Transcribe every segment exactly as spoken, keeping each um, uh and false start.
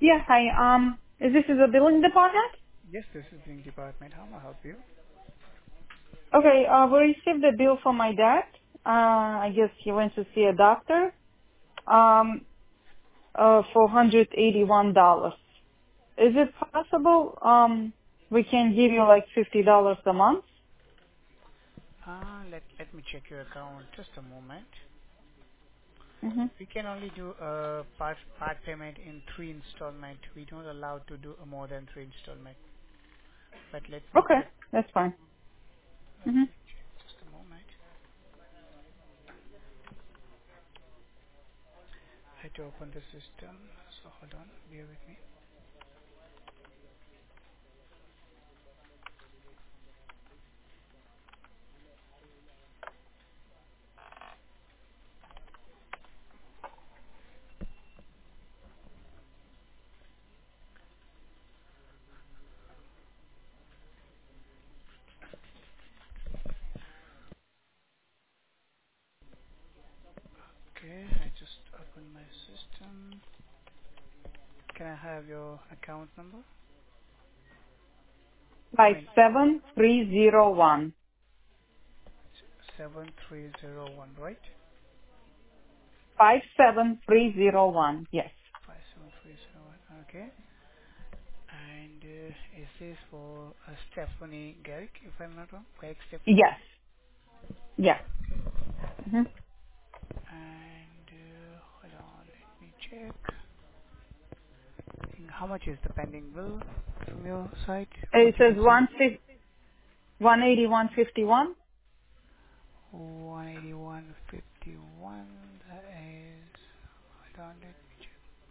Yeah, hi. Um, is this is a billing department? Yes, this is the department. How may I help you? Okay, uh, we received a bill from my dad. Uh, I guess he went to see a doctor. Um, uh, for one hundred eighty-one dollars. Is it possible? Um, we can give you like fifty dollars a month. Uh, let let me check your account. Just a moment. Mm-hmm. We can only do a part part payment in three installment. We don't allow to do a more than three installment. But let me Okay, check. that's fine. Let Mm-hmm. me check. Just a moment. I had to open the system. So hold on. Bear with me. Okay. I just opened my system. Can I have your account number? I Five mean, seven three zero one. seven three zero one, right? Five seven three zero one. Yes. Five seven three zero one. Okay. And uh, is this for uh, Stephanie Garrick, if I'm not wrong? Garrick Stephanie? Yes. Yeah. Mm-hmm. And uh, hold on, let me check. How much is the pending bill from your side? What It you says can see? one fifty, one eighty one fifty one. one eighty-one fifty-one. That is. Hold on, let me check.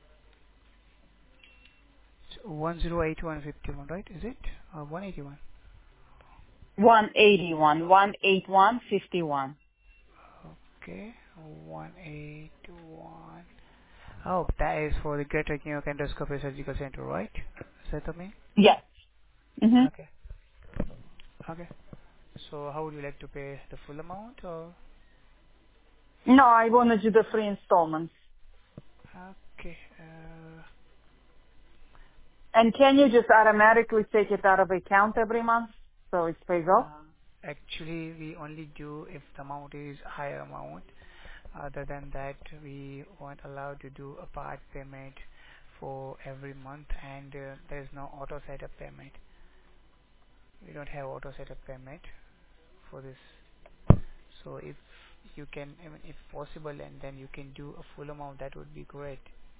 So one oh eight one fifty-one, right? Is it? Or one eighty-one? One eighty one. One eight one fifty one. Okay. one eighty-one. Oh, that is for the Greater New York Endoscopy Surgical Center, right? Is that the mean? Yes. Mm-hmm. Okay. Okay. So how would you like to pay the full amount or? No, I want to do the free installments. Okay. Uh, And can you just automatically take it out of account every month so it pays off? uh, actually, we only do if the amount is higher amount. Other than that, we won't allow to do a part payment for every month, and uh, there is no auto setup payment. We don't have auto setup payment for this. So if you can, I mean, if possible, and then you can do a full amount, that would be great.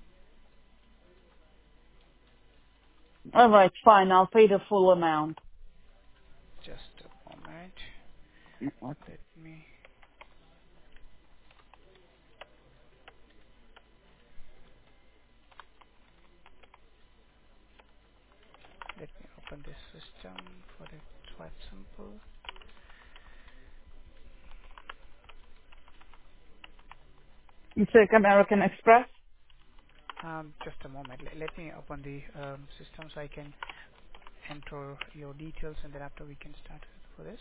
All right, fine. I'll pay the full amount. Just a moment. Let me let me open this system for the swipe sample. You take American Express? Um, just a moment. Let, let me open the um, system so I can enter your details, and then after we can start for this.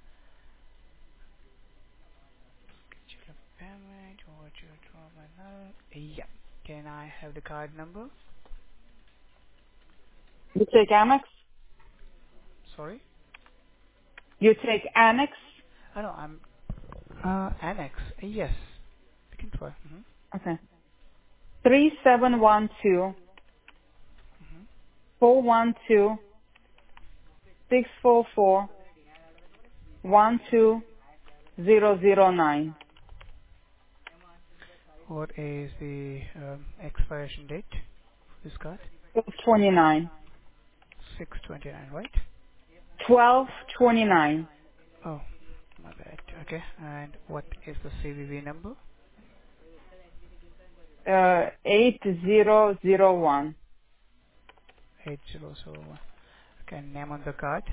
Schedule a payment or to terminal. Yeah. Can I have the card number? You take Amex? Sorry. You take Amex? Oh no, I'm uh annex. Uh, yes. We can try. Mm-hmm. Okay. Three seven one two Mm-hmm. four one two six four four one two zero zero nine. What is the um, expiration date for this card? Twenty nine. six twenty-nine, right? Twelve twenty nine. Oh, my bad. Okay. And what is the C V V number? Uh, eight zero zero one. eight zero zero one. Okay. Name on the card.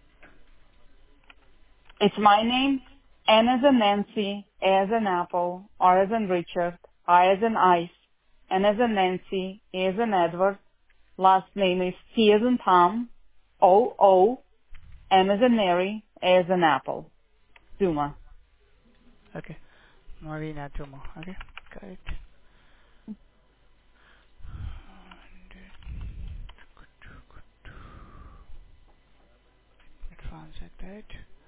It's my name. N as in Nancy, A as in Apple, R as in Richard, I as in Ice, N as in Nancy, A as in Edward. Last name is T as in Tom, O O, M as in Mary, A as in Apple. Zuma. Okay. Marina Tomo. Okay. Got it. that.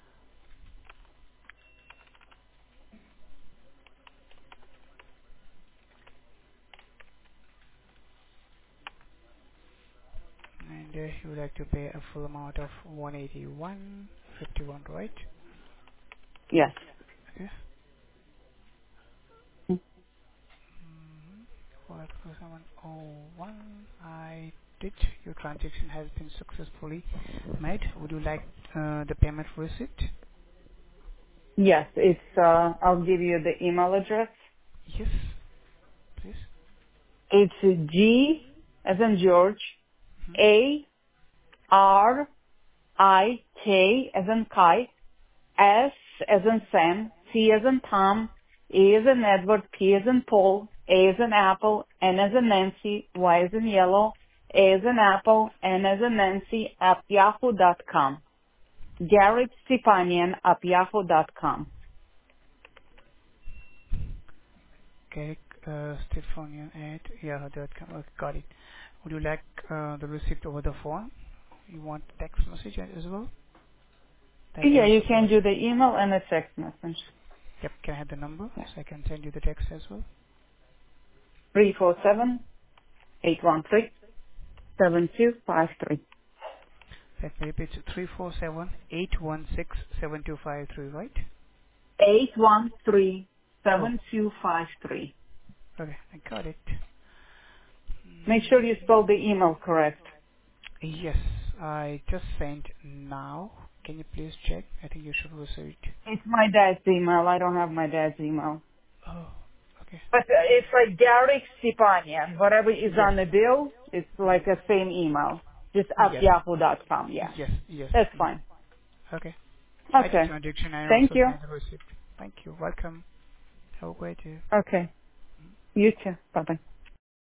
And uh, you would like to pay a full amount of one eighty-one fifty-one, right? Yes. Okay. Mm-hmm. For seven oh one, I did. Your transaction has been successfully made. Would you like uh, the payment receipt? Yes, it's, uh, I'll give you the email address. Yes, please. It's G as in George, Mm-hmm. A R I K as in kite, S as in Sam, T as in Tom, E as in Edward, P as in Paul, A as in Apple, N as in Nancy, Y as in Yellow, A as in Apple, N as in Nancy at yahoo dot com. Garrett Stepanian at yahoo dot com. Okay, uh, Stephanian at yahoo dot com. Okay, got it. Would you like uh, the receipt over the phone? You want text message as well? That Yeah, has you can what? do the email and a text message. Yep, can I have the number Yeah. so I can send you the text as well? three four seven, eight one three, seven two five three. Let me repeat, three four seven eight one six seven two five three, right? eight one three, Oh, seven two five three. okay, I got it. Make sure you Mm, spell the email correct. yes, I just sent now. Can you please check? I think you should receive it. It's my dad's email. I don't have my dad's email. Oh, okay. But uh, it's like Garrick Stepanian. Whatever is Yes. on the bill, it's like Yes. the same email. Just at Yes. yahoo dot com. Yeah. Yes. Yes. That's Mhm. fine. Okay. I did Okay. transaction. I Thank also you. sent the receipt. Thank you. Welcome. Have a great day. Okay. You too. Bye bye.